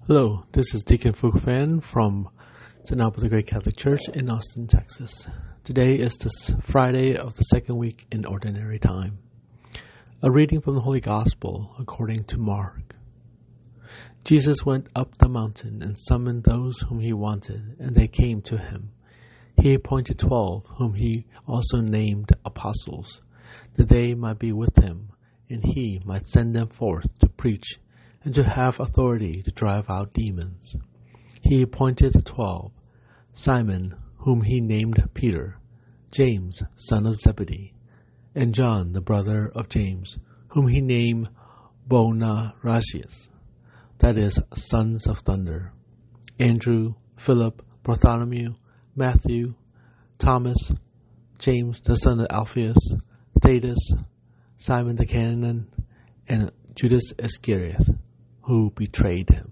Hello, this is Deacon Phuc Phan from St. Albert the Great Catholic Church in Austin, Texas. Today is this Friday of the second week in Ordinary Time. A reading from the Holy Gospel according to Mark. Jesus went up the mountain and summoned those whom he wanted, and they came to him. He appointed 12, whom he also named apostles, that they might be with him, and he might send them forth to preach and to have authority to drive out demons. He appointed 12, Simon, whom he named Peter, James, son of Zebedee, and John, the brother of James, whom he named Boanerges, that is, sons of thunder, Andrew, Philip, Bartholomew, Matthew, Thomas, James, the son of Alphaeus, Thaddeus, Simon the Canaan, and Judas Iscariot, who betrayed him.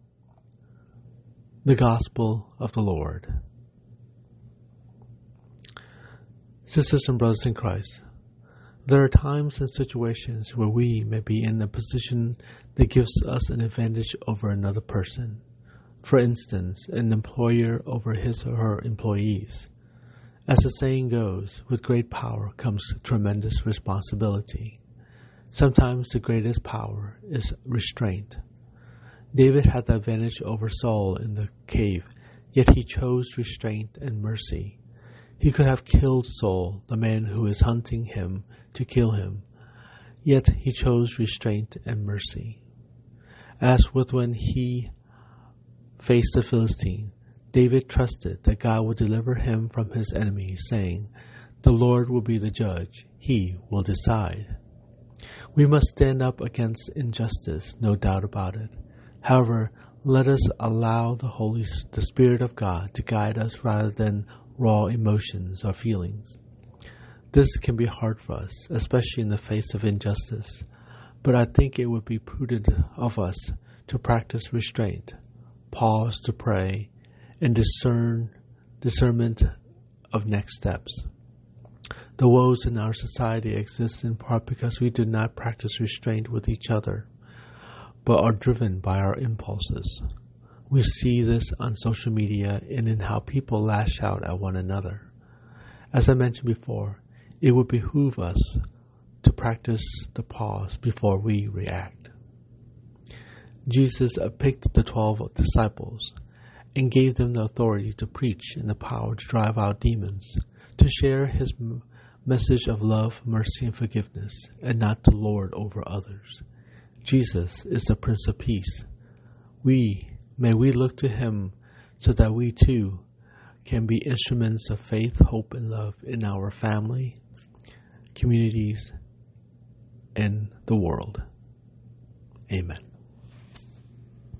The Gospel of the Lord. Sisters and brothers in Christ, there are times and situations where we may be in a position that gives us an advantage over another person. For instance, an employer over his or her employees. As the saying goes, with great power comes tremendous responsibility. Sometimes the greatest power is restraint. David had the advantage over Saul in the cave, yet he chose restraint and mercy. He could have killed Saul, the man who is hunting him to kill him, yet he chose restraint and mercy. As with when he faced the Philistine, David trusted that God would deliver him from his enemies, saying, "The Lord will be the judge, he will decide." We must stand up against injustice, no doubt about it. However, let us allow the Spirit of God to guide us rather than raw emotions or feelings. This can be hard for us, especially in the face of injustice, but I think it would be prudent of us to practice restraint, pause to pray, and discernment of next steps. The woes in our society exist in part because we do not practice restraint with each other, but are driven by our impulses. We see this on social media and in how people lash out at one another. As I mentioned before, it would behoove us to practice the pause before we react. Jesus picked the 12 disciples and gave them the authority to preach and the power to drive out demons, to share his message of love, mercy, and forgiveness, and not to lord over others. Jesus is the Prince of Peace. May we look to him so that we too can be instruments of faith, hope, and love in our family, communities, and the world. Amen.